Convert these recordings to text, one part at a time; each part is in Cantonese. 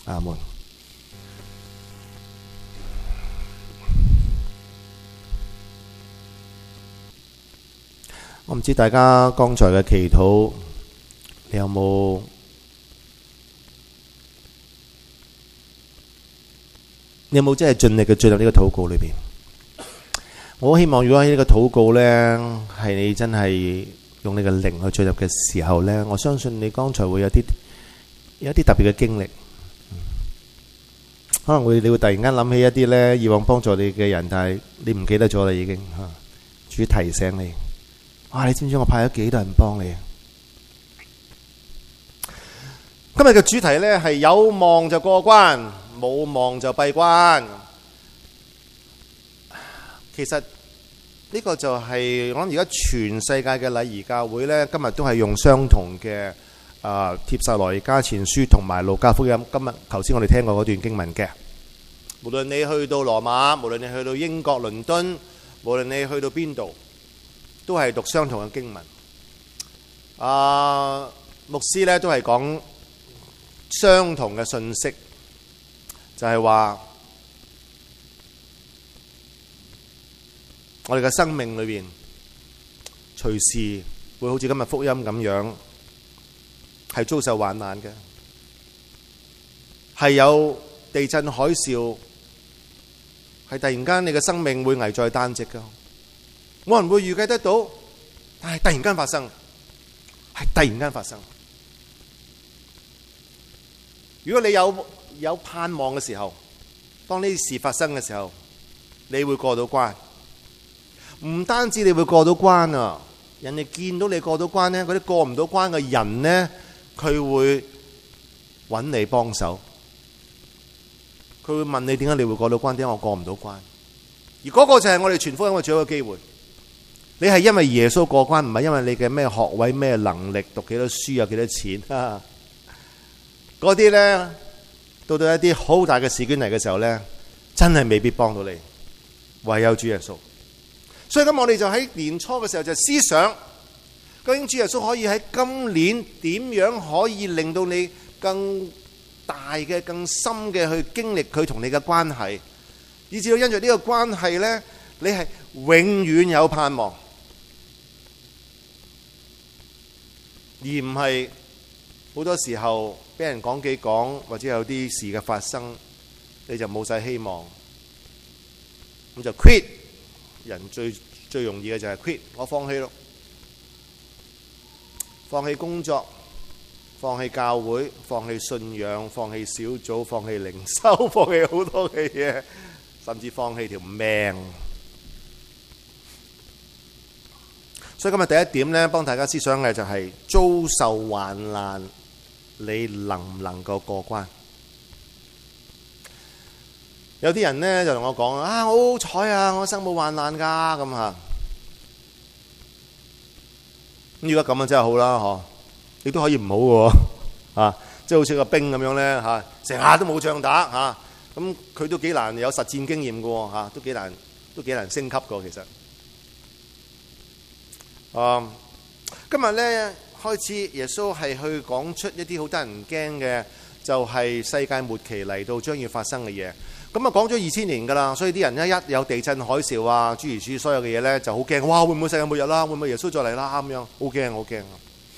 阿門。我唔知大家剛才嘅祈禱，你有冇真係盡力嘅進入呢個禱告裏邊？我希望如果喺呢個禱告呢，係你真係用你嘅靈去進入嘅時候呢，我相信你剛才會有啲特別嘅經歷，可能你會突然間諗起一啲呢以往幫助你嘅人，但係你唔記得咗啦已經嚇。主提醒你，哇！你知唔知我派咗幾多人幫你啊？今日嘅主題呢係有望就過關，冇望就閉關。其實呢個就係我諗而家全世界嘅禮儀教會呢，今日都係用相同嘅帖撒羅尼迦前書同埋路加福音。今日頭先我哋聽過嗰段經文嘅，無論你去到羅馬，無論你去到英國倫敦，無論你去到邊度，都係讀相同嘅經文。牧師呢都係講相同嘅信息，就係話我哋嘅生命裏邊隨時會好似今日福音咁樣，係遭受患難嘅，係有地震海嘯，係突然間你嘅生命會危在旦夕噶，冇人會預計得到，但係突然間發生，係突然間發生。如果你有盼望嘅時候，當呢啲事發生嘅時候，你會過到關。唔單止你會過到關啊，人哋見到你過到關呢，嗰啲過唔到關嘅人呢，佢會揾你幫手，佢會問你點解你會過到關，點解我過唔到關？而嗰個就係我哋傳福音嘅最好嘅機會。你係因為耶穌過關，唔係因為你嘅咩學位、咩能力、讀幾多書、有幾多錢啊？嗰啲呢，到一啲好大嘅事件嚟嘅時候呢，真係未必幫到你，唯有主耶穌。所以咁我哋就喺年初嘅時候就思想，究竟主耶穌可以喺今年點樣可以令到你更大嘅、更深嘅去經歷佢同你嘅關係，以至到因着呢個關係呢，你係永遠有盼望，而唔係好多時候俾人講幾講，或者有啲事嘅發生，你就冇晒希望，咁就 quit。人最容易嘅就係 quit， 我放棄咯，放棄工作，放棄教會，放棄信仰，放棄小組，放棄靈修，放棄好多嘅嘢，甚至放棄條命。所以今日第一點呢，幫大家思想嘅就係遭受患難，你能唔能夠過關？有啲人呢就同我講啊，我好彩啊，我生冇患難噶咁吓。咁如果咁啊真係好啦，嗬，亦都可以唔好嘅喎，即係好似個兵咁樣咧吓，成下都冇仗打吓，咁佢都幾難有實戰經驗嘅喎吓，都幾難升級嘅其實。今日咧開始，耶穌係去講出一啲好得人驚嘅，就係世界末期嚟到將要發生嘅嘢。咁啊講咗2000年噶啦，所以啲人一有地震海嘯啊，諸如此所有嘅嘢咧就好驚，哇！會唔會世界末日啦？會唔會耶穌再嚟啦？咁樣好驚好驚。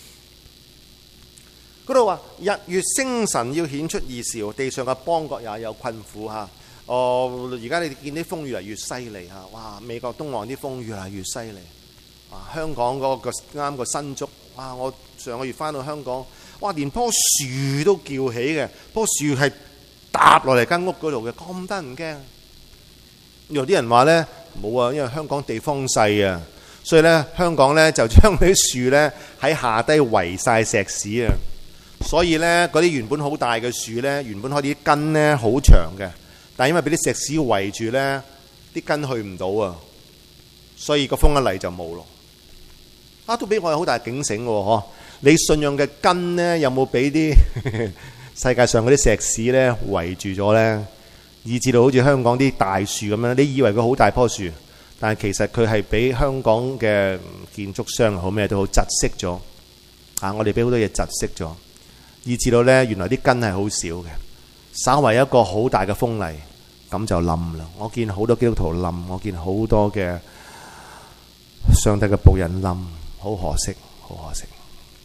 嗰度話日月星辰要顯出異兆，地上嘅邦國也有困苦嚇。而家你見啲風越嚟越犀利嚇，哇！美國東岸啲風越嚟越犀利。香港嗰個啱個新竹，哇！我上個月翻到香港，哇！連棵樹都叫起嘅，棵樹係搭落嚟間屋嗰度嘅，咁得人驚。有啲人話呢，冇啊，因為香港地方細啊，所以呢，香港呢就將啲樹呢喺下低圍晒石屎啊，所以呢，嗰啲原本好大嘅樹呢，原本開啲根呢好長嘅，但係因為俾啲石屎圍住呢，啲根去唔到啊，所以個風一嚟就冇咯。都俾我有好大警醒喎，嗬！你信仰嘅根呢，有冇俾啲世界上嗰啲石屎呢圍住咗呢？以至到好似香港啲大樹咁樣，你以為佢好大棵樹，但係其實佢係俾香港嘅建築商好咩都好窒息咗。我哋俾好多嘢窒息咗，以至到呢，原來啲根係好少嘅。 稍為一個好大嘅風嚟，咁就冧啦。我見好多基督徒冧，我見好多嘅上帝嘅僕人冧，好可惜，好可惜。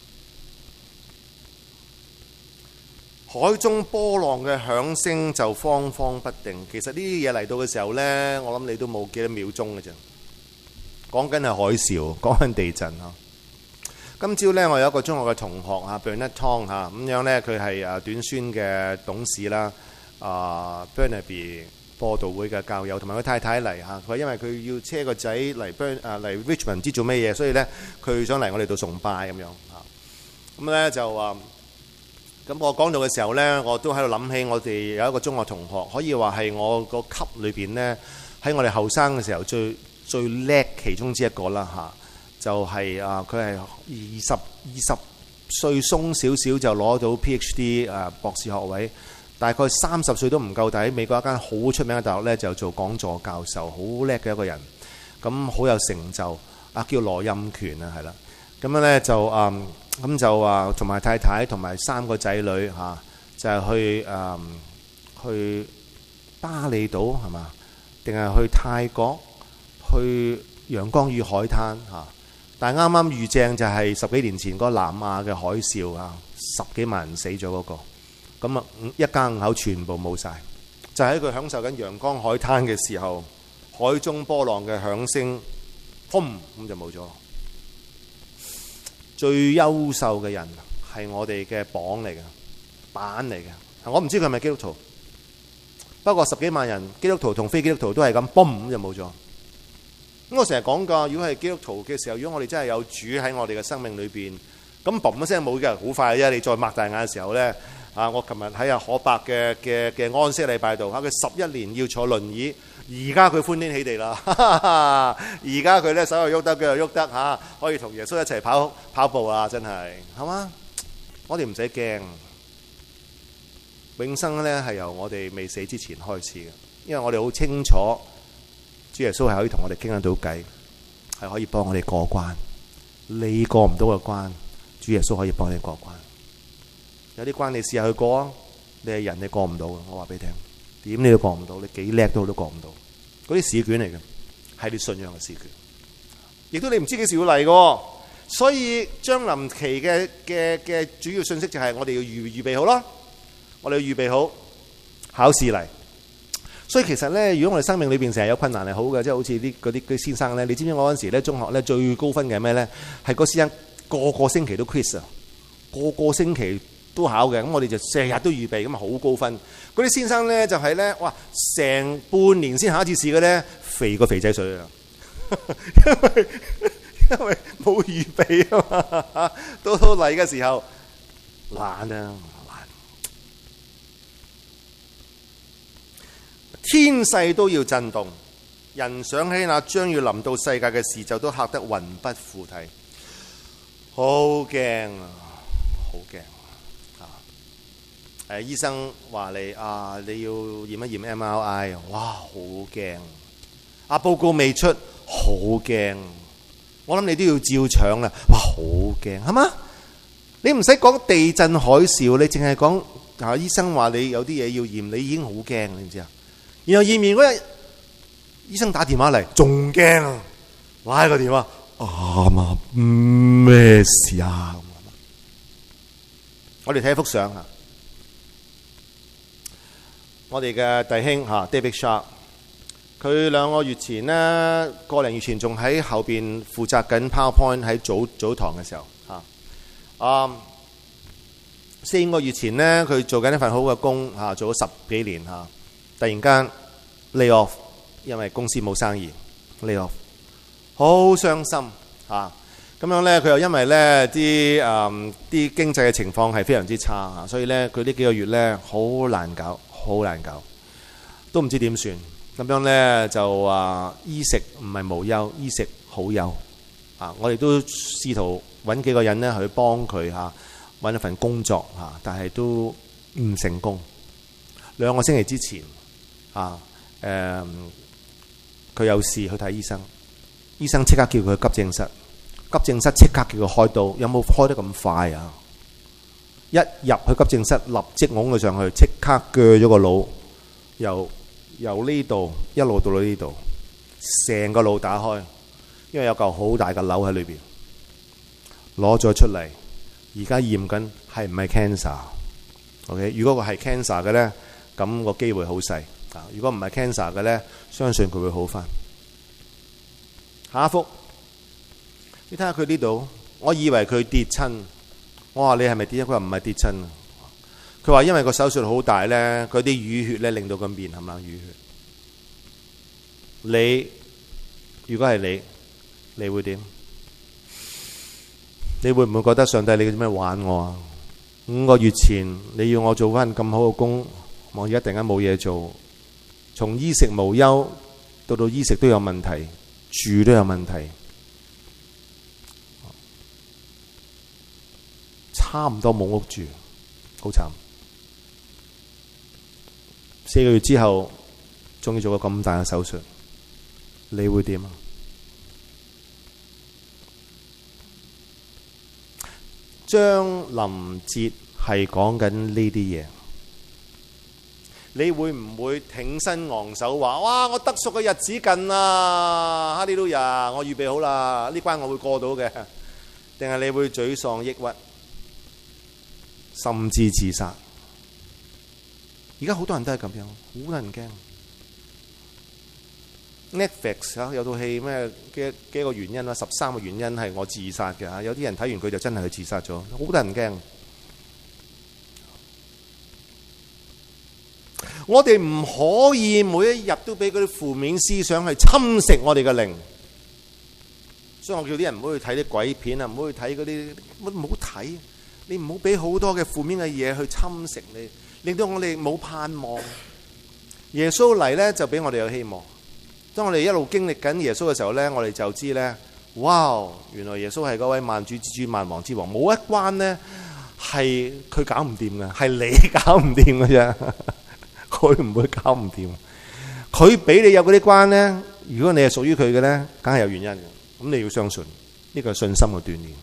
海中波浪嘅響聲就慌慌不定。其實呢啲嘢嚟到嘅時候呢，我諗你都冇幾多秒鐘嘅啫。講緊係海嘯，講緊地震啊！今朝呢，我有一個中學嘅同學Bernard Tong 咁樣呢，佢係短宣嘅董事啦，Burnaby 播道會嘅教友，同埋佢太太嚟嚇。佢因為佢要車個仔嚟嚟 Richmond 唔知做咩嘢，所以呢，佢想嚟我哋度崇拜咁樣嚇。咁呢就咁我講到嘅時候呢，我都喺度諗起我哋有一個中學同學，可以話係我個級裏邊呢，喺我哋後生嘅時候最叻其中之一個啦嚇。就係佢係二十歲鬆少少就攞到 PhD 博士學位，大概30歲都唔夠，但喺美國一間好出名嘅大學呢，就做講座教授，好叻嘅一個人，咁好有成就。叫羅蔭權係啦，咁樣呢，就咁就同埋太太同埋3個仔女就係去巴厘島係嘛，定係去泰國去陽光與海灘但係啱啱遇正就係10幾年前嗰個南亞嘅海嘯10幾萬人死咗嗰個，咁一家5口全部冇晒，就喺佢享受緊陽光海灘嘅時候，海中波浪嘅響聲，砰咁就冇咗。最優秀嘅人係我哋嘅榜嚟嘅，板嚟嘅。我唔知佢係咪基督徒，不過10幾萬人基督徒同非基督徒都係咁，砰咁就冇咗。咁我成日講㗎，如果係基督徒嘅時候，如果我哋真係有主喺我哋嘅生命裏邊，咁砰一聲冇嘅，好快啫。你再擘大眼嘅時候咧，我琴日喺可伯嘅安息禮拜度，佢11年要坐輪椅，而家佢歡天喜地啦。而家佢咧手又喐得，腳又喐得可以同耶穌一齊跑步啊！真係嘛？我哋唔使驚，永生咧係由我哋未死之前開始嘅，因為我哋好清楚。主耶穌係可以同我哋傾得到偈，係可以幫我哋過關。你過唔到嘅關，主耶穌可以幫你過關。有啲關你試下去過啊！你係人，你過唔到嘅。我話俾你聽，點你都過唔到，你幾叻都過唔到。嗰啲試卷嚟嘅，係你信仰嘅試卷。亦都你唔知幾時會嚟嘅，所以將臨期嘅主要信息就係我哋要預備好啦。我哋要預備好考試嚟。所以其實咧，如果我哋生命裏邊成日有困難係好嘅，即係好似嗰啲先生咧，你知唔知我嗰陣時咧中學咧最高分嘅係咩咧？係嗰先生個星期都 quiz 個星期都考嘅，咁我哋就成日都預備，咁啊好高分。嗰啲先生咧就係咧，哇，成半年先考一次試嘅咧，肥過肥仔水啊！因為冇預備啊嘛，到嚟嘅時候懶啊！天勢都要震動，人想起那將要臨到世界嘅事，就都嚇得魂不附體，好驚啊！好驚醫生話你你要驗一驗 MRI， 哇，好驚！報告未出，好驚！我諗你都要照腸啦，哇，好驚，係嘛？你唔使講地震海嘯，你淨係講醫生話你有啲嘢要驗，你已經好驚，你知唔知啊？然後驗完嗰日，醫生打電話嚟，仲驚啊！拉個電話，咩事啊？我哋睇一幅相啊，我哋嘅弟兄David Sharp，佢2個月前呢，個零月前仲喺後邊負責緊 PowerPoint 喺早堂嘅時候4個月前呢，佢做緊一份好嘅工做咗10幾年突然間 lay off， 因為公司冇生意 lay off， 好傷心咁樣咧，佢又因為咧啲經濟嘅情況係非常之差所以咧佢呢幾個月咧好難搞，都唔知點算。咁樣咧就衣食唔係無憂，衣食好憂我哋都試圖揾幾個人咧去幫佢揾一份工作但係都唔成功。2個星期之前佢有事去睇醫生，醫生即刻叫佢去急症室即刻叫佢開刀，有冇開得咁快一入去急症室，立即拱佢上去，即刻鋸咗個腦，由呢度一路到呢度，成個腦打開，因為有嚿好大嘅瘤喺裏邊，攞咗出嚟，而家驗緊係唔係 cancer？OK， 如果佢係 cancer 嘅咧，咁個機會好細。如果唔係 cancer 嘅咧，相信佢會好翻。下一幅，你睇下佢呢度，我以為佢跌親，我話你係咪跌親？佢話唔係跌親，佢話因為個手術好大咧，嗰啲淤血咧令到個面係咪淤血？你如果係你會點？你會唔會覺得上帝你做咩玩我啊？5個月前你要我做翻咁好嘅工，我而家突然間冇嘢做，從衣食無憂到衣食都有問題，住都有問題，差唔多冇屋住，好慘。4個月之後，終於做個咁大嘅手術，你會點啊？張林哲係講緊呢啲嘢，你會唔會挺身昂首話：哇！我得贖嘅日子近啦，哈利路亞，我預備好啦，呢關我會過到嘅？定係你會沮喪抑鬱，甚至自殺？而家好多人都係咁樣，好多人驚。Netflix 有套戲咩幾個原因啦，13個原因係我自殺嘅嚇。有啲人睇完佢就真係去自殺咗，好多人驚。我哋唔可以每一日都俾嗰啲負面思想去侵蝕我哋嘅靈，所以我叫啲人唔好去睇啲鬼片啊，唔好去睇嗰啲，唔好睇。你唔好俾好多嘅負面嘅嘢去侵蝕你，令到我哋冇盼望。耶穌嚟呢，就俾我哋有希望。當我哋一路經歷緊耶穌嘅時候呢，我哋就知呢：哇！原來耶穌係嗰位萬主之主、萬王之王，冇一關呢係佢搞唔掂嘅，係你搞唔掂嘅啫。佢唔會搞唔掂。佢俾你有嗰啲關呢，如果你係屬於佢嘅呢，梗係有原因嘅。咁你要相信，呢個係信心嘅鍛鍊。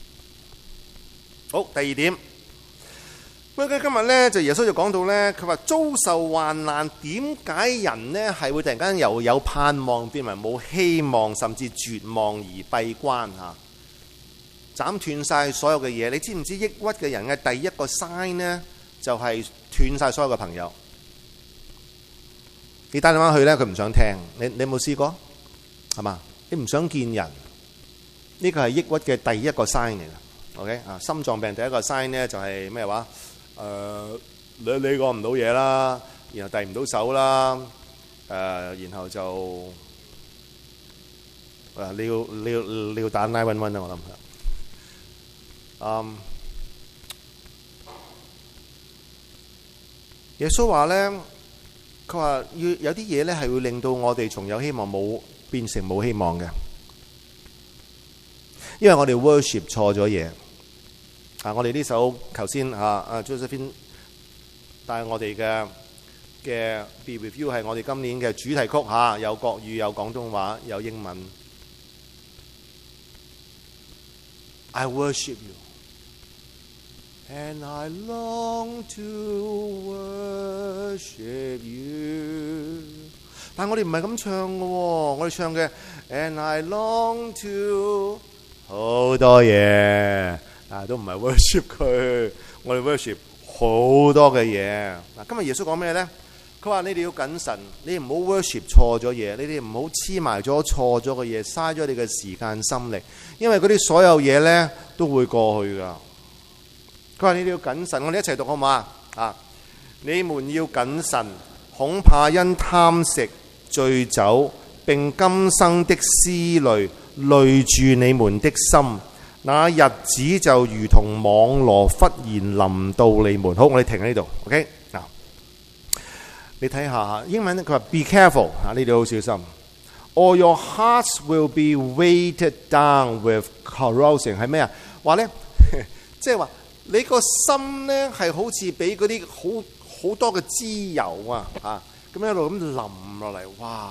好，第二點。咁佢今日咧就耶穌就講到咧，佢話遭受患難，點解人呢係會突然間由有盼望變為冇希望，甚至絕望而閉關嚇，斬斷晒所有嘅嘢？你知唔知抑鬱嘅人嘅第一個 sign 呢，就係斷晒所有嘅朋友？你打電話去咧，佢唔想聽。你有冇試過？係嘛？你唔想見人，呢個係抑鬱嘅第一個 sign 嚟嘅。OK 啊，心臟病第一個 sign 呢就係咩話？你講唔到嘢啦，然後遞唔到手啦，然後就你要打911啊！我諗耶穌話咧，佢話要有啲嘢咧係會令到我哋從有希望冇變成冇希望嘅，因為我哋 worship 錯咗嘢。我哋呢首頭先Josephine 帶我哋嘅 Be With You 係我哋今年嘅主題曲嚇，有國語、有廣東話、有英文。I worship you, and I long to worship you。但係我哋唔係咁唱嘅喎，我哋唱嘅 and I long to 好多嘢。都唔係 worship 佢，我哋 worship 好多嘅嘢。嗱，今日耶穌講咩呢？佢話你哋要謹慎，你唔好 worship 錯咗嘢，你哋唔好黐埋咗錯咗嘅嘢，嘥咗你嘅時間心力，因為嗰啲所有嘢呢都會過去噶。佢話你哋要謹慎，我哋一齊讀好唔好啊？你們要謹慎，恐怕因貪食、醉酒並今生的思慮累住你們的心。那日子就如同網羅忽然臨到你們。好，我哋停喺呢度。OK 嗱，你睇下英文佢話 Be careful 呢度好小心。Or your hearts will be weighted down with carousing 係咩啊？話咧，即係話你個心咧係好似俾嗰啲好多嘅脂油啊咁一路咁淋落嚟，哇！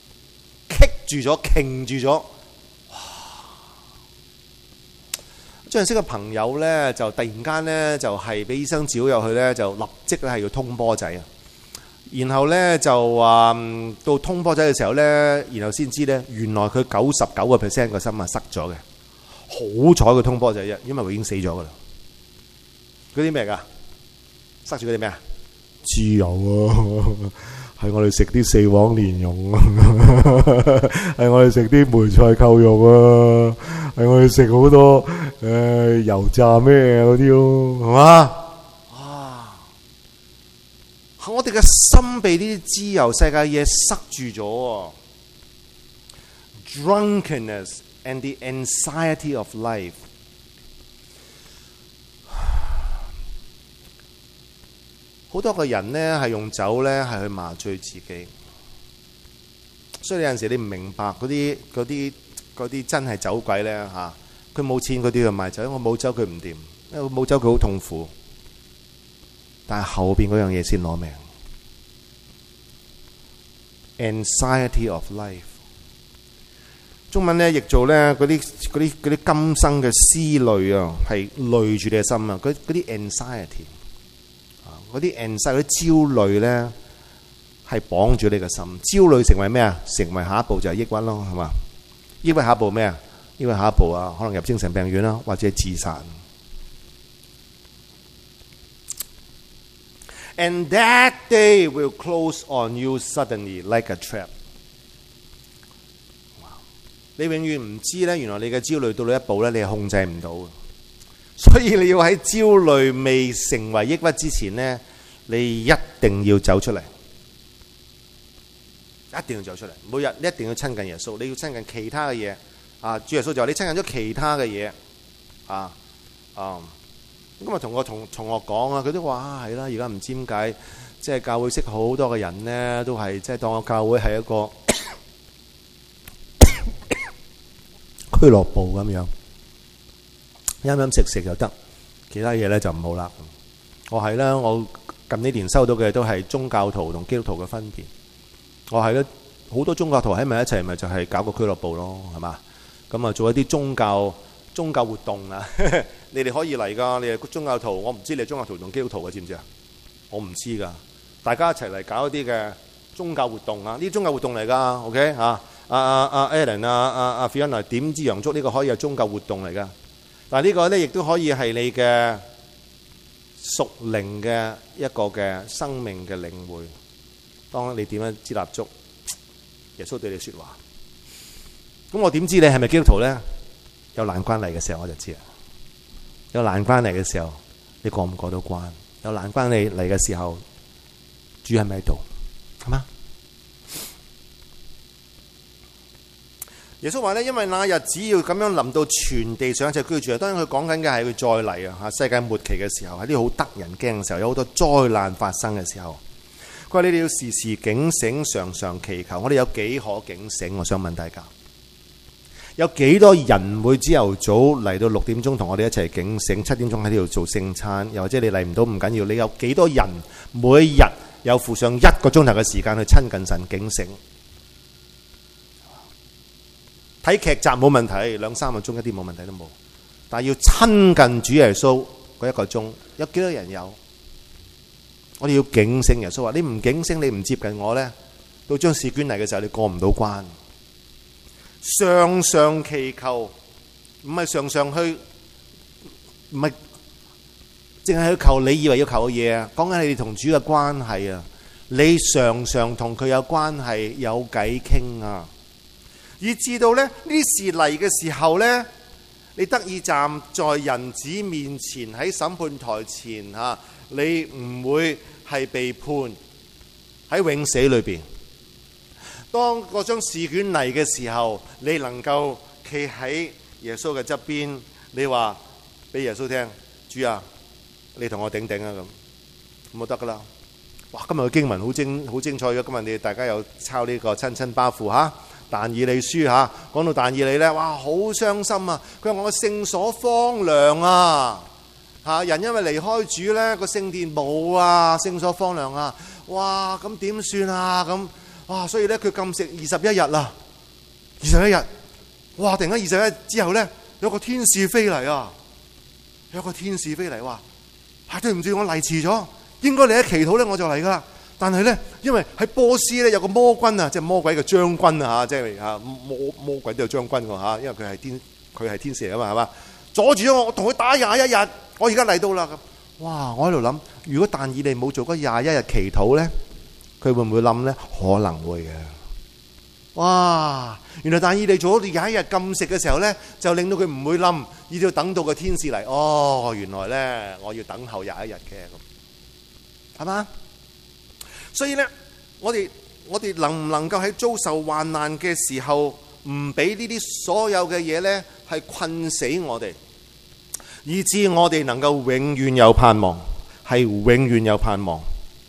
棘住咗，擎住咗。 張日識嘅朋友咧，就突然間咧就係俾醫生照入去咧，就立即咧係要通波仔啊！然後咧就到通波仔嘅時候咧，然後先知咧，原來佢99% 個心塞咗嘅。好彩佢通波仔啫，因為佢已經死咗噶啦。嗰啲咩㗎？塞住嗰啲咩啊？豬油啊！係我哋食啲四黃蓮蓉啊，係我哋食啲梅菜扣肉啊，係我哋食好多油炸咩嗰啲咯，係嘛？我哋嘅心被呢啲自由世界嘢塞住咗。Drunkenness and the anxiety of life。好多個人呢係用酒呢係去麻醉自己，所以有陣時你唔明白嗰啲真係酒鬼呢嚇，佢冇錢佢都要賣酒，我冇酒佢唔掂，因為冇酒佢好痛苦，但係後邊嗰樣嘢先攞命。Anxiety of life， 中文呢譯做呢嗰啲今生嘅思慮啊，係累住你嘅心啊，嗰啲 anxiety。嗰啲 anxiety 嗰啲焦慮咧，係綁住你個心。焦慮成為咩啊？成為下一步就係抑鬱咯，係嘛？抑鬱下一步咩啊？抑鬱下一步啊，可能入精神病院啦，或者自殺。And that day will close on you suddenly like a trap。你永遠唔知咧，原來你嘅焦慮到呢一步咧，你係控制唔到嘅。所以你要喺焦慮未成為抑鬱之前呢，你一定要走出嚟，一定要走出嚟。每日你一定要親近耶穌，你要親近其他嘅嘢啊！主耶穌就話你親近咗其他嘅嘢啊。咁啊，同個同學講啊，佢都話係啦，而家唔知點解，即係教會識好多嘅人呢，都係即係當個教會係一個俱樂部咁樣。飲飲食食就得，其他嘢咧就唔好啦。我係啦，我近呢年收到嘅都係宗教徒同基督徒嘅分別。我係咧，好多宗教徒喺埋一齊，咪就係搞個俱樂部咯，係嘛？咁啊，做一啲宗教活動啊。你哋可以嚟噶，你係宗教徒，我唔知你係宗教徒同基督徒嘅，知唔知啊？我唔知噶，大家一齊嚟搞一啲嘅宗教活動啊！呢啲宗教活動嚟噶 ，OK 啊？阿 Alan 阿 Fiona 點知洋燭呢個可以係宗教活動嚟噶？但係呢個咧，亦都可以係你嘅屬靈嘅一個嘅生命嘅領會。當你點樣支蠟燭，耶穌對你説話。咁我點知你係咪基督徒咧？有難關嚟嘅時候我就知啦。有難關嚟嘅時候，你過唔過到關？有難關嚟嘅時候，主係咪喺度？係嘛？耶穌話咧，因為那日子要咁樣臨到全地上一切居住啊。當然佢講緊嘅係佢再嚟啊，世界末期嘅時候，喺啲好得人驚嘅時候，有好多災難發生嘅時候。佢話你哋要時時警醒，常常祈求。我哋有幾可警醒？我想問大家，有幾多人會朝頭早嚟到6點鐘同我哋一齊警醒，7點鐘喺呢度做聖餐？又或者你嚟唔到唔緊要，你有幾多人每一日有付上1個鐘頭嘅時間去親近神警醒？睇劇集冇問題，2-3個鐘一啲冇問題都冇。但係要親近主耶穌嗰1個鐘，有幾多人有？我哋要警醒。耶穌話：你唔警醒，你唔接近我呢，到將試卷嚟嘅時候，你過唔到關。常常祈求，唔係常常去，唔係淨係去求你以為要求嘅嘢啊！講緊你哋同主嘅關係啊！你常常同佢有關係，有偈傾啊！以至到呢事嚟嘅時候呢，你得以站在人子面前，喺審判台前嚇，你唔會係被判喺永死裏邊。當嗰張試卷嚟嘅時候，你能夠企喺耶穌嘅側邊，你話俾耶穌聽：主啊，你同我頂頂啊！咁就得噶啦。哇！今日嘅經文好精彩嘅，今日你哋大家有抄呢個親親包袱嚇。但以理書嚇，講到但以理咧，哇，好傷心啊！佢話我嘅聖所荒涼啊，嚇，人因為離開主咧，個聖殿冇啊，聖所荒涼啊，哇，咁點算啊？咁哇，所以咧佢禁食21日啦，21日，哇！突然間21日之後咧，有個天使飛嚟啊， 有個天使飛嚟話：對唔住，我嚟遲咗，應該你一祈禱咧我就嚟噶啦。但係咧，因為喺波斯咧有個魔軍啊，即係魔鬼嘅將軍啊，即係魔鬼都有將軍㗎嚇，因為佢係天使嚟啊嘛，係嘛？阻住咗我同佢打21日，我而家嚟到啦咁。哇！我喺度諗，如果但以理冇做嗰21日祈禱咧，佢會唔會冧咧？可能會嘅。哇！原來但以理做咗21日禁食嘅時候咧，就令到佢唔會冧，而要等到個天使嚟。哦，原來咧我要等候21日嘅咁，係嘛？所以咧，我哋能唔能夠喺遭受患難嘅時候，唔俾呢啲所有嘅嘢咧係困死我哋，以致我哋能夠永遠有盼望，係永遠有盼望。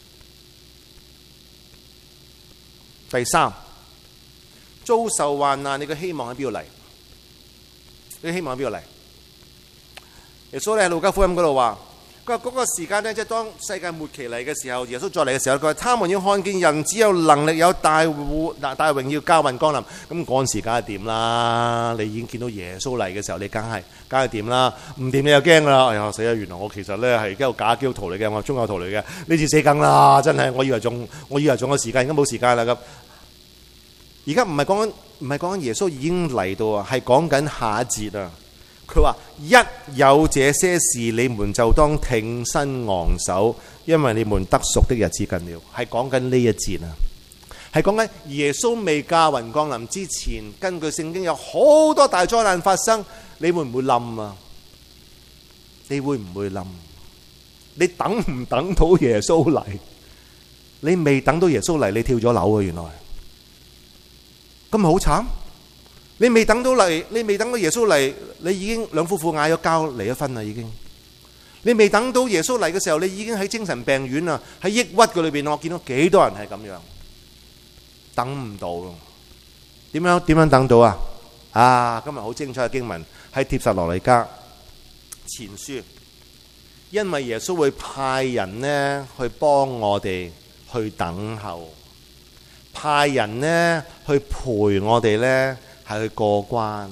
第三，遭受患難，你嘅希望喺邊度嚟？你嘅希望喺邊度嚟？耶穌咧喺路加福音嗰度話。佢話嗰個時間咧，即係當世界末期嚟嘅時候，耶穌再嚟嘅時候，佢話他們要看見人只有能力有大榮耀駕雲降臨。咁嗰陣時梗係點啦？你已經見到耶穌嚟嘅時候，你梗係點啦？唔掂你又驚啦！哎呀死啦！原來我其實咧係一個假基督徒嚟嘅，我係宗教徒嚟嘅，呢次死梗啦！真係，我以為仲有時間，而家冇時間啦咁。而家唔係講緊耶穌已經嚟到啊，係講緊下一節啊。佢話：一有這些事，你們就當挺身昂首，因為你們得贖的日子近了。係講緊呢一節啊，係講緊耶穌未駕雲降臨之前，根據聖經有好多大災難發生，你會唔會冧啊？你會唔會冧？你等唔等到耶穌嚟？你未等到耶穌嚟，你跳咗樓啊！原來咁咪好慘。你未等到耶穌嚟，你已經兩夫婦嗌咗交離咗婚啦，已經。你未等到耶穌嚟嘅時候，你已經喺精神病院啊，喺抑鬱嘅裏邊，我見到幾多人係咁樣，等唔到。點樣等到啊？啊，今日好精彩嘅經文喺帖撒羅尼迦前書，因為耶穌會派人呢去幫我哋去等候，派人呢去陪我哋呢。係去過關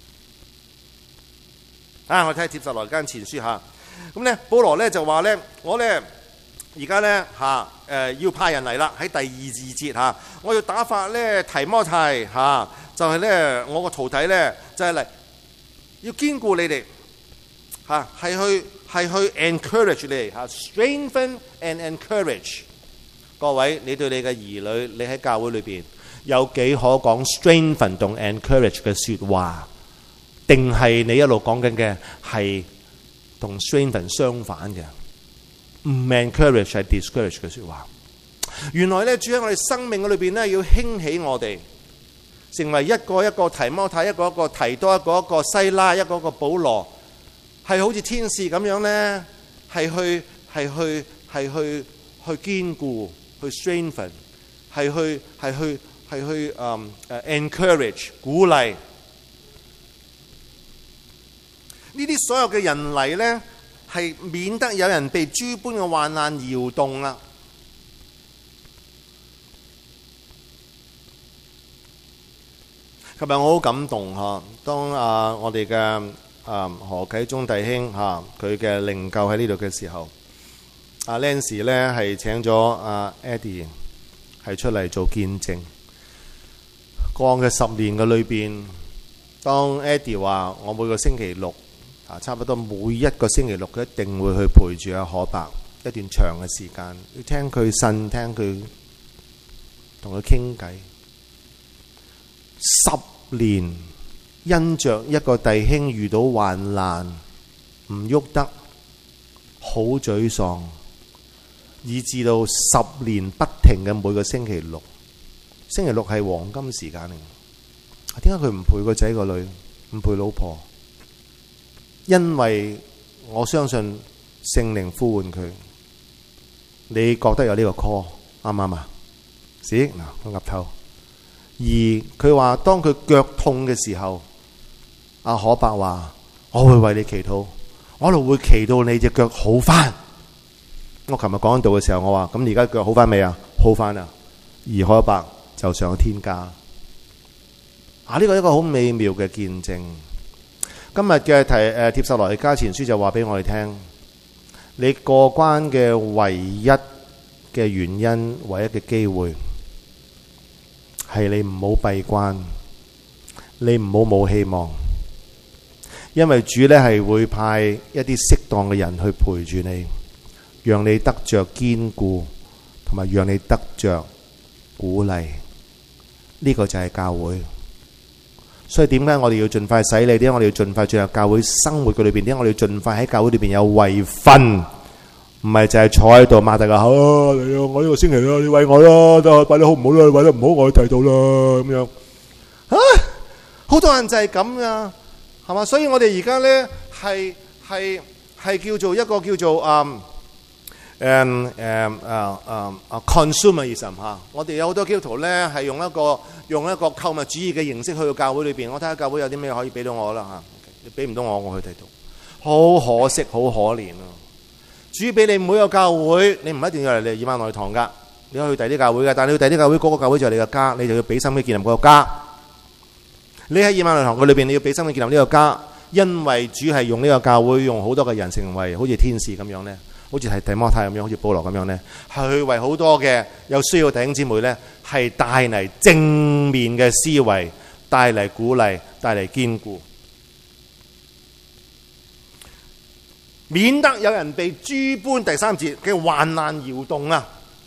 啊！我睇帖撒羅尼迦前書嚇，咁咧保羅咧就話咧，我咧而家咧要派人嚟啦，喺第2節嚇，我要打發咧提摩太嚇，就係咧我個徒弟咧就係嚟要堅固你哋嚇，係去 encourage 你哋嚇 ，strengthen and encourage 各位，你對你嘅兒女，你喺教會裏邊。有幾可講 strengthen 同 encourage 嘅説話，定係你一路講緊嘅係同 strengthen 相反嘅？唔 encourage 係 discourage 嘅説話。原來咧，主喺我哋生命裏邊咧，要興起我哋，成為一個一個提摩太，一個一個提多，一個一個西拉，一個一個保羅，係好似天使咁樣咧，係去堅固，去 strengthen， 係去 encourage 鼓勵呢啲所有嘅人嚟呢，係免得有人被諸般嘅患難搖動啦。琴日我好感動嚇，當我哋嘅何啟宗弟兄嚇佢嘅靈柩喺呢度嘅時候，Nancy 呢係請咗Eddie 係出嚟做見證。過嘅10年嘅裏邊，當 Eddie 話我每個星期六差不多每一個星期六佢一定會去陪住阿可伯一段長嘅時間，要聽佢呻，聽佢同佢傾偈。10年因着一個弟兄遇到患難唔喐得，好沮喪，以至到10年不停嘅每個星期六。星期六係黃金時間嚟，點解佢唔陪個仔個女，唔陪老婆？因為我相信聖靈呼喚佢。你覺得有呢個 call 啱唔啱啊？是嗱，個岌頭。而佢話當佢腳痛嘅時候，阿可伯話：我會為你祈禱，我會祈到你隻腳好翻。我琴日講到嘅時候，我話：咁而家腳好翻未啊？好翻啦。而可伯就上天家，呢個一個好美妙嘅見證。 今日嘅帖撒羅尼迦前書就話俾我哋聽，你過關嘅唯一嘅原因，唯一嘅機會係你唔好閉關，你唔好冇希望，因為主呢係會派一啲適當嘅人去陪住你，讓你得着堅固，同埋讓你得着鼓勵。呢個就係教會。所以點解我哋要盡快洗禮？點解我哋要盡快進入教會生活嘅裏邊？點解我哋要盡快喺教會裏邊有位分？唔係就係坐喺度擘大個口，我呢個星期你為我啦，都擺得好唔好啦？擺得唔好我去睇到啦，咁樣好多人就係咁噶，係嘛？所以我哋而家咧係叫做一個叫做consumerism 嚇。我哋有好多基督徒咧係用一個購物主義嘅形式去到教會裏邊。我睇下教會有啲咩可以俾到我啦嚇。你俾唔到我去睇到，好可惜，好可憐啊！主俾你每個教會，你唔一定要嚟以馬內利堂噶，你可以去第啲教會噶。但係你去第啲教會，嗰個教會就係你嘅家，你就要俾心機建立嗰個家。你喺以馬內利堂嘅裏邊，你要俾心機建立呢個家，因為主係用呢個教會，用好多嘅人成為好似天使咁樣咧，好似係提摩太咁樣，好似保羅咁樣咧，係去為好多嘅有需要嘅弟兄姊妹咧，係帶嚟正面嘅思維，帶嚟鼓勵，帶嚟堅固。免得有人被諸般第三節嘅患難搖動啊！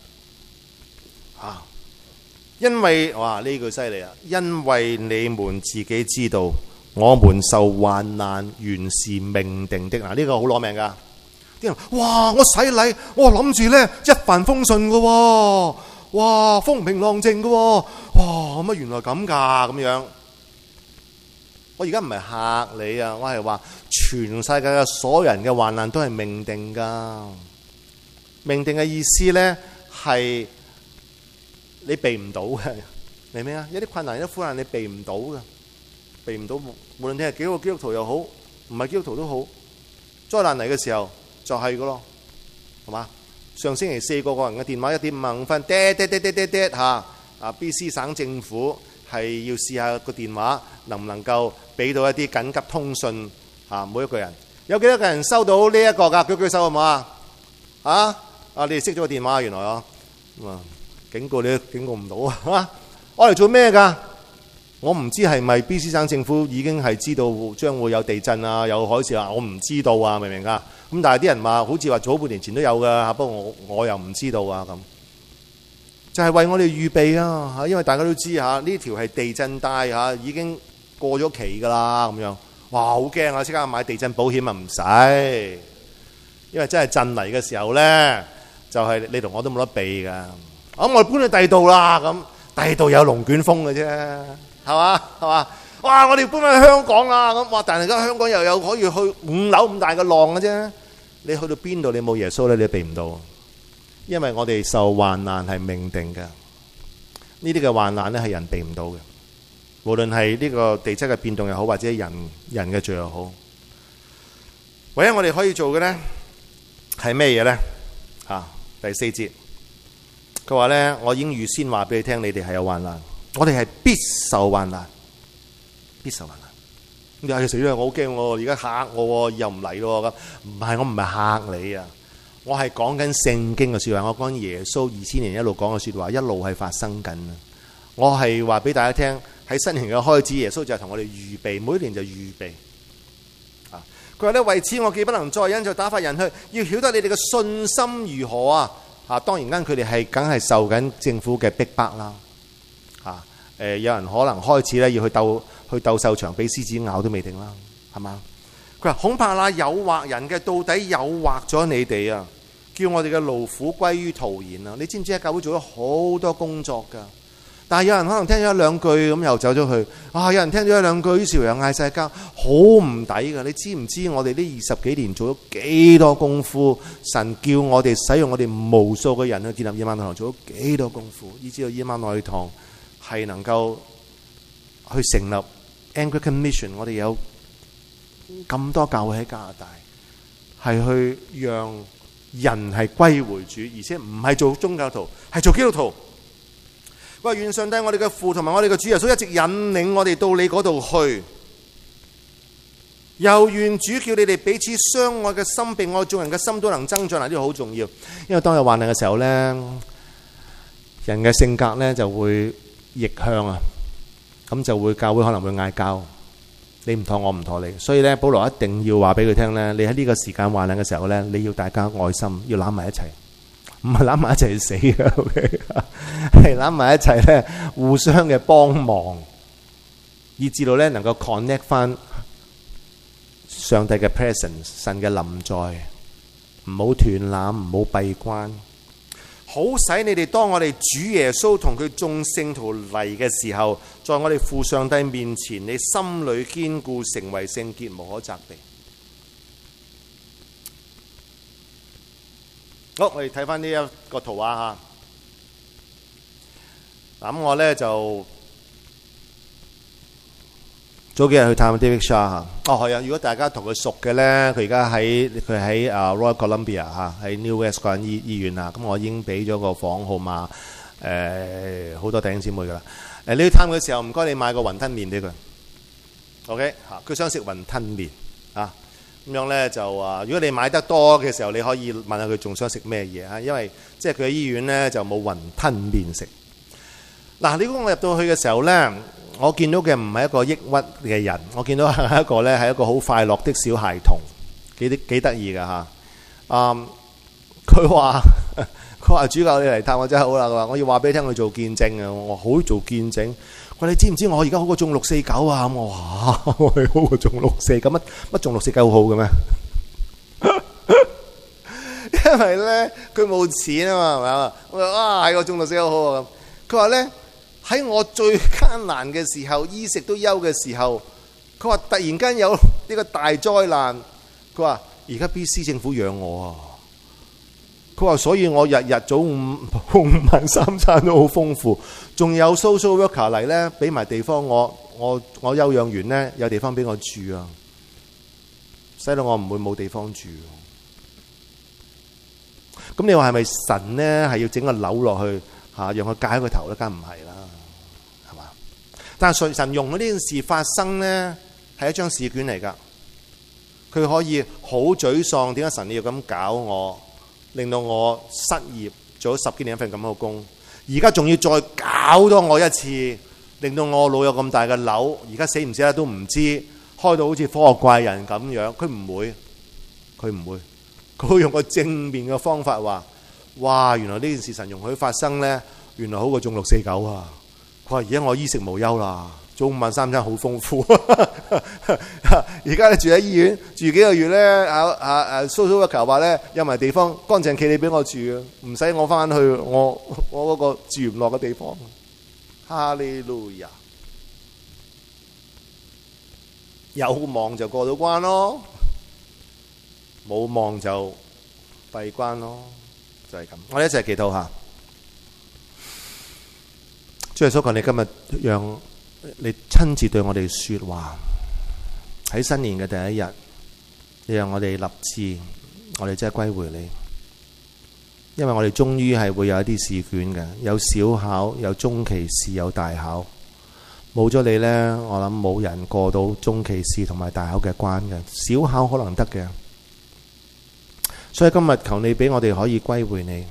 因為哇呢句犀利啊！因為你們自己知道，我們受患難原是命定的。嗱，呢個好攞命噶。啲人哇，我洗禮，我諗住咧一帆風順噶，哇風平浪靜噶，哇乜原來咁噶咁樣。我而家唔係嚇你啊，我係話全世界嘅所有人嘅患難都係命定噶。命定嘅意思咧係你避唔到嘅，明唔明啊？有啲困難、有啲苦難你避唔到嘅，避唔到。無論你係幾個基督徒又好，唔係基督徒都好，災難嚟嘅時候就係噶咯，係嘛？上星期4個人嘅電話1.55分，嚇BC 省政府係要試下個電話能唔能夠俾到一啲緊急通訊嚇，每一個人有幾多個人收到呢一個㗎？舉手好唔好啊？你哋熄咗個電話原來啊，警告你都警告唔到啊！我嚟做咩㗎？我唔知係咪 BC 省政府已經係知道將會有地震啊，有海嘯啊？我唔知道啊，明唔明㗎？咁但係啲人話好似話早半年前都有㗎，不過我又唔知道啊咁。就係為我哋預備啊嚇，因為大家都知嚇呢條係地震帶嚇，已經過咗期㗎啦咁樣。哇，好驚啊！即刻買地震保險啊，唔使，因為真係震嚟嘅時候咧，就係你同我都冇得避㗎。咁我哋搬去第二度啦，咁第二度有龍捲風嘅啫，係嘛？哇！我哋搬去香港啦，咁哇！但係而家香港又有可以去5樓咁大嘅浪嘅啫。你去到邊度你冇耶穌咧，你都避唔到。因為我哋受患難係命定嘅，呢啲嘅患難咧係人避唔到嘅。無論係呢個地質嘅變動又好，或者人嘅罪又好，唯一我哋可以做嘅咧係咩嘢咧？第4節。佢話咧，我已經預先話俾你聽，你哋係有患難，我哋係必受患難，必受患難。咁就係死啦！我好驚喎，而家嚇我喎，又唔嚟咯咁。唔係，我唔係嚇你啊，我係講緊聖經嘅説話，我講耶穌2000年一路講嘅説話，一路係發生緊啊！我係話俾大家聽，喺新年嘅開始，耶穌就係同我哋預備，每一年就預備。佢話咧，為此我既不能再忍，就打發人去，要曉得你哋嘅信心如何啊！當然間佢哋係梗係受緊政府嘅逼迫啦。有人可能開始咧要去鬥獸場，俾獅子咬都未定啦，係嘛？佢話恐怕那誘惑人嘅到底誘惑咗你哋啊，叫我哋嘅勞苦歸於徒然啊！你知唔知喺教會做咗好多工作㗎？但係有人可能聽咗一兩句咁又走咗去，有人聽咗一兩句於是又嗌晒交，好唔抵㗎！你知唔知我哋呢20幾年做咗幾多功夫？神叫我哋使用我哋無數嘅人去建立以馬內利堂，做咗幾多功夫，以至到以馬內利堂係能夠去成立 Anglican Mission。我哋有咁多教會喺加拿大，係去讓人係歸回主，而且唔係做宗教徒，係做基督徒。話願上帝我哋嘅父同埋我哋嘅主耶穌一直引領我哋到你嗰度去。 又願主叫你哋彼此相愛嘅心，並愛眾人嘅心都能增長。嗱，呢個好重要，因為當有患難嘅時候呢，人嘅性格呢就會逆向啊，咁就會教會可能會嗌交，你唔妥我唔妥你，所以呢，保羅一定要話俾佢聽呢，你喺呢個時間患難嘅時候呢，你要大家愛心，要攬埋一齊，唔係攬埋一齊死嘅，OK， 係攬埋一齊呢，互相嘅幫忙，以至到呢能夠 connect 翻上帝嘅 presence， 神嘅臨在，唔好斷纜，唔好閉關，好使你哋當我哋主耶穌同佢眾聖徒嚟嘅時候，在我哋父上帝面前，你心裏堅固，成為聖潔，無可責備。好，我哋睇翻呢一個圖畫吓。咁我呢就早幾日去探 David Shaw 嚇。哦，係啊！如果大家同佢熟嘅呢，佢而家喺Royal Columbia 嚇，喺 New West 嗰間醫院啊。咁我已經俾咗個房號碼，好多弟兄姊妹噶啦。你去探佢嘅時候，唔該你買個雲吞麵俾佢。OK 嚇，佢想食雲吞麵啊。咁樣呢就如果你買得多嘅時候，你可以問下佢仲想食咩嘢嚇，因為即係佢喺醫院呢就冇雲吞麵食。嗱，你估我入到去嘅時候呢，我見到嘅唔係一個抑鬱嘅人，我見到係一個呢係一個好快樂的小孩童，幾得意㗎嚇。佢話主教你嚟探我真係好啦，佢話我要話俾你聽，佢做見證啊，我好做見證。佢話你知唔知我而家好過中649啊？我話我係好過中649，乜中649好嘅咩？因為呢，佢冇錢啊嘛，係咪啊？我話係個中649好啊咁。佢話呢，喺我最艱難嘅時候，衣食都憂嘅時候，佢話突然間有呢個大災難，佢話而家 BC 政府養我啊。佢話所以我日日早午晚三餐都好豐富，仲有 social worker 嚟呢，俾埋地方我休養完呢，有地方俾我住啊，使到我唔會冇地方住。咁你話係咪神呢係要整個樓落去嚇，讓佢解個頭咧？梗唔係啦，係嘛？但係神容許呢件事發生呢，係一張試卷嚟㗎。佢可以好沮喪，點解神你要咁搞我？令到我失業，做咗10幾年一份咁嘅工，而家仲要再搞多我一次，令到我老有咁大嘅樓，而家死唔死得都唔知，開到好似科學怪人咁樣。佢唔會，佢會用個正面嘅方法話：哇，原來呢件事神容許發生呢，原來好過中649啊！佢話而家我衣食無憂啦，早午晚三餐好豐富。而家你住喺醫院住幾個月咧，social worker話咧有埋地方乾淨企理俾我住啊，唔使我翻去我嗰個住唔落嘅地方。哈利路亞！有望就過到關咯，冇望就閉關咯，就係咁。我哋一齊祈禱下。主耶穌，求你今日讓你親自對我哋說話。喺新年嘅第一日，你讓我哋立志，我哋真係歸回你。因為我哋終於係會有一啲試卷嘅，有小考，有中期試，有大考。冇咗你呢，我諗冇人過到中期試同埋大考嘅關嘅。小考可能得嘅，所以今日求你俾我哋可以歸回你。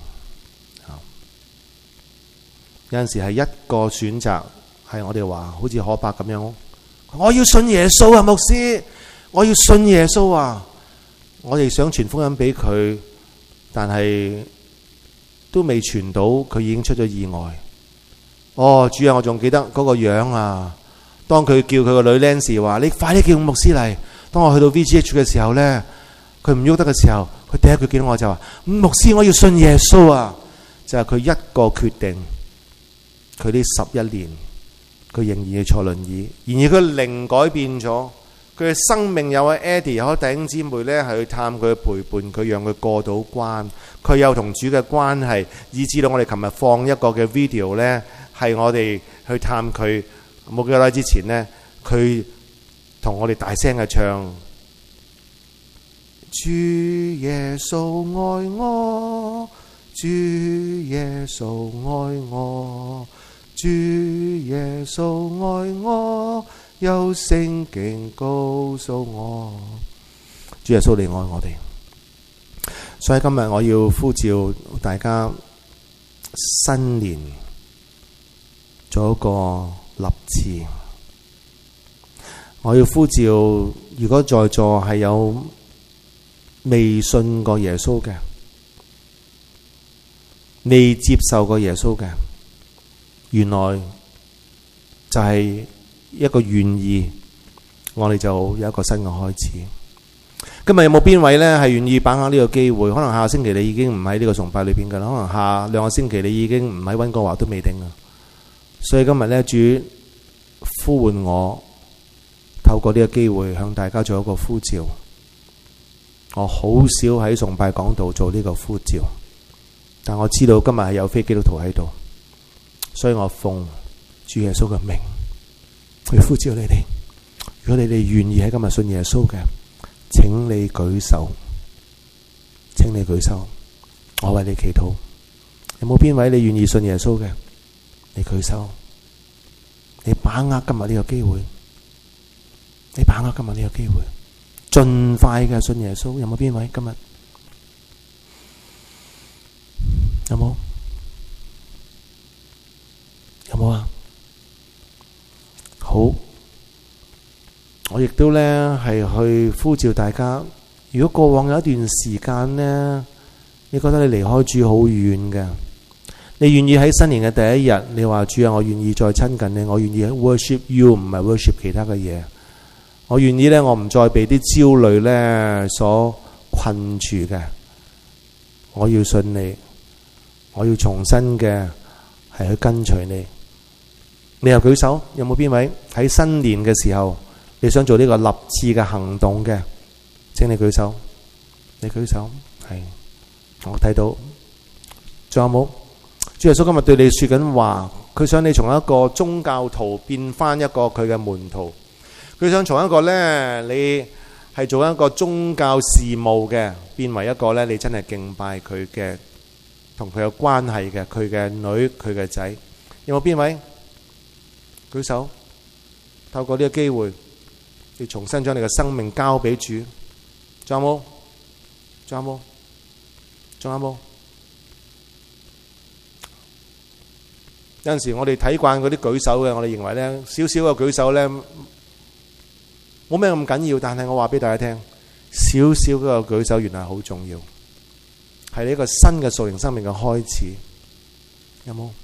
有陣時係一個選擇，係我哋話好似可伯咁樣。我要信耶穌啊，牧師！我要信耶穌啊！我哋想傳福音俾佢，但係都未傳到，佢已經出咗意外。哦，主啊，我仲記得嗰個樣啊！當佢叫佢個女 Nancy 話：你快啲叫牧師嚟。當我去到 VGH 嘅時候呢，佢唔喐得嘅時候，佢第一句見到我就話：牧師，我要信耶穌啊！就係佢一個決定，佢呢11年。佢仍然要坐輪椅，然而佢靈改變咗，佢嘅生命有位 Eddie 有弟兄姊妹呢係去探佢陪伴佢，讓佢過到關。佢有同主嘅關係，以至到我哋琴日放一個嘅 video 呢，係我哋去探佢。冇幾耐之前呢，佢同我哋大聲嘅唱：主耶穌愛我，主耶穌愛我。主耶穌愛我， 有聖經告訴我，主耶穌你愛我哋。所以今日我要呼召大家新年做一個立志。我要呼召，如果在座係有未信過耶穌嘅，未接受過耶穌嘅，原來就係一個願意，我哋就有一個新嘅開始。今日有冇邊位呢係願意把握呢個機會？可能下個星期你已經唔喺呢個崇拜裏邊噶啦，可能下兩個星期你已經唔喺溫哥華都未定啊。所以今日呢，主呼喚我，透過呢個機會向大家做一個呼召。我好少喺崇拜講道做呢個呼召，但我知道今日係有非基督徒喺度，所以我奉主耶穌嘅名去呼召你哋。如果你哋願意喺今日信耶穌嘅，請你舉手，請你舉手，我為你祈禱。有冇邊位你願意信耶穌嘅？你舉手，你把握今日呢個機會，你把握今日呢個機會，盡快嘅信耶穌。有冇邊位今日？有冇？有冇啊？好。我亦都呢係去呼召大家，如果過往有一段時間呢，你覺得你離開主好遠嘅，你願意喺新年嘅第一日，你話主啊，我願意再親近你，我願意 worship you， 唔係 worship 其他嘅嘢，我願意呢，我唔再被啲焦慮呢所困住嘅，我要信你，我要重新嘅係去跟隨你。你又舉手，有冇邊位喺新年嘅時候你想做呢個立志嘅行動嘅？請你舉手，你舉手，係我睇到。仲有冇？主耶穌今日對你說緊話，佢想你從一個宗教徒變翻一個佢嘅門徒，佢想從一個呢，你係做一個宗教事務嘅，變為一個呢，你真係敬拜佢嘅，同佢有關係嘅，佢嘅女，佢嘅仔。有冇邊位舉手？透過呢個機會，你重新將你嘅生命交俾主。仲有冇？仲有冇？仲有冇？有陣時我哋睇慣嗰啲舉手嘅，我哋認為呢少少嘅舉手呢冇咩咁緊要，但係我話俾大家聽，少少嘅舉手原來好重要，係呢個新嘅屬靈生命嘅開始。有冇？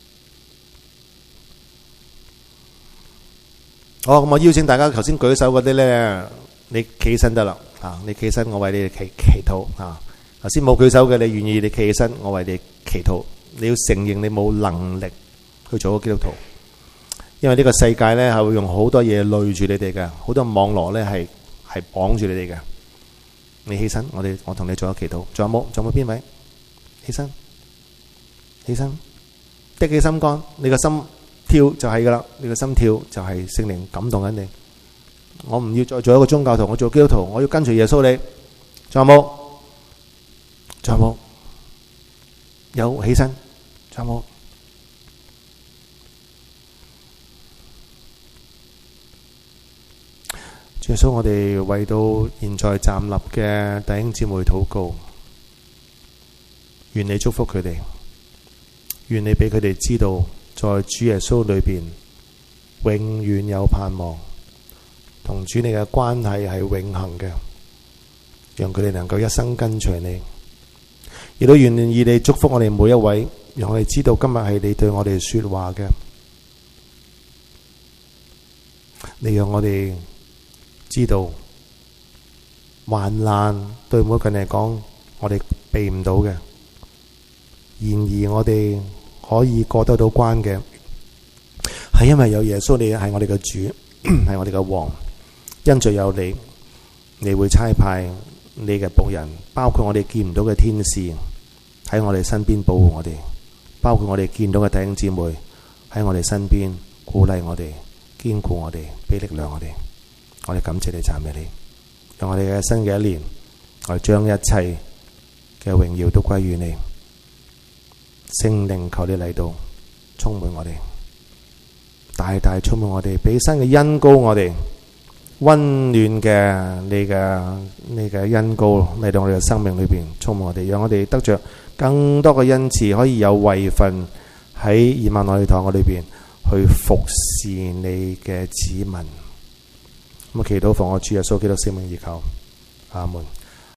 好，咁我邀請大家頭先舉手嗰啲呢，你企起身得啦，你企起身，我為你哋祈禱。頭先冇舉手嘅，你願意你企起身，我為你祈禱。你要承認你冇能力去做個基督徒，因為呢個世界呢係會用好多嘢累住你哋嘅，好多網絡呢係綁住你哋嘅。你起身，我同你做個祈禱。仲有冇？仲有冇邊位？起身，起身，的起心肝，你個心跳就係噶啦，你個心跳就係聖靈感動緊你。我唔要再做一個宗教徒，我做基督徒，我要跟隨耶穌你。仲有冇？仲有冇？有起身。仲有冇？主耶穌，我哋為到現在站立嘅弟兄姊妹禱告，願你祝福佢哋，願你俾佢哋知道，在主耶穌裏邊永遠有盼望，同主你嘅關係係永恆嘅，讓佢哋能夠一生跟隨你。亦都願意你祝福我哋每一位，讓我哋知道今日係你對我哋說話嘅。你讓我哋知道患難對每個人嚟講，我哋避唔到嘅，然而我哋可以過得到關嘅，係因為有耶穌，你係我哋嘅主，係我哋嘅王。因着有你，你會差派你嘅僕人，包括我哋見唔到嘅天使喺我哋身邊保護我哋，包括我哋見到嘅弟兄姊妹喺我哋身邊鼓勵我哋，堅固我哋，俾力量我哋。我哋感謝你，讚美你，讓我哋嘅新嘅一年，我哋將一切嘅榮耀都歸於你。聖靈，求你嚟到充滿我哋， 大大充滿我哋，俾新嘅恩膏我哋，溫暖嘅你嘅恩膏嚟到我哋嘅生命裏邊充滿我哋，讓我哋得着更多嘅恩賜，可以有位份喺以馬內利堂我裏邊去服侍你嘅子民。咁祈禱奉我主耶穌基督聖名而求，阿門。